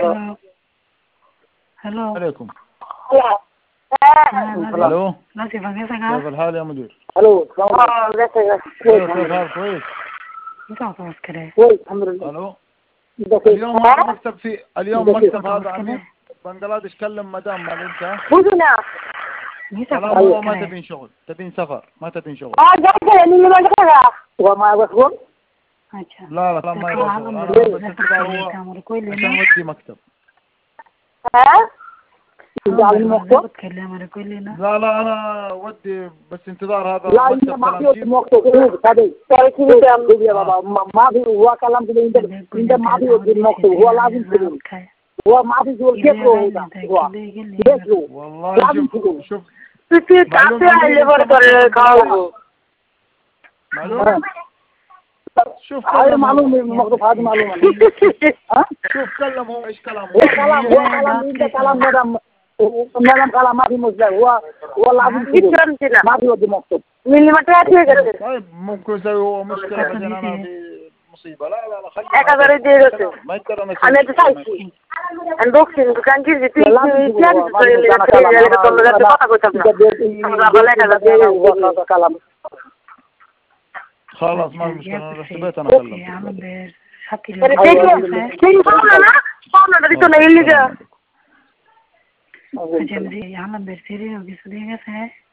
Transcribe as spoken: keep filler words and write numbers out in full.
هلو هلو عليكم. الو ناسي كيف الحال يا مدير؟ الو كيف الحال؟ كويس. كويس الحمد لله. الو اليوم هذا مكتب في اليوم مكتب هذا عميد بنغلاديش كلم مدام مال انت بوزنا كلام هو ما تبين شغل، تبين سفر، ما تبين شغل. اه جاي اللي ما جاي وما يبغون. अच्छा لا لا كلام ما يبغى شغل. انا بس انتظار هو عشان ودي مكتب. ها جعلني مكتب لا لا انا ودي بس انتظار هذا لا مكتب ما كلام في مكتب هذا تاريخي بيعمل يا بابا ما في هو كلام كده انت انت ما في ودي مكتب هو لازم كده هو ما في زول كيف هو هو كيف والله شوف شوف في تعبي اللي برضه كاو معلوم شوف هذا معلوم مكتوب هذا معلوم ها شوف كلم هو ايش كلامه هو كلام هو كلام انت كلام مدام مدام كلام ما في مشكلة هو هو لازم كده ما في ودي مكتوب من ما تعرفي كده طيب ممكن يسوي هو مشكلة بعدين انا في مصيبة. لا لا لا خلي اكبر دي ما يقدر انا انا تسايسي unboxing bukan gitu sih pian lihat dari tombol itu kota gue coba apa lagi kalau kalam خلاص ما مشكلة انا رحت بيت انا اكلم dari sana na sana dari sana ini dia अच्छा मुझे यहाँ नंबर से भी होगी सुनेगा सर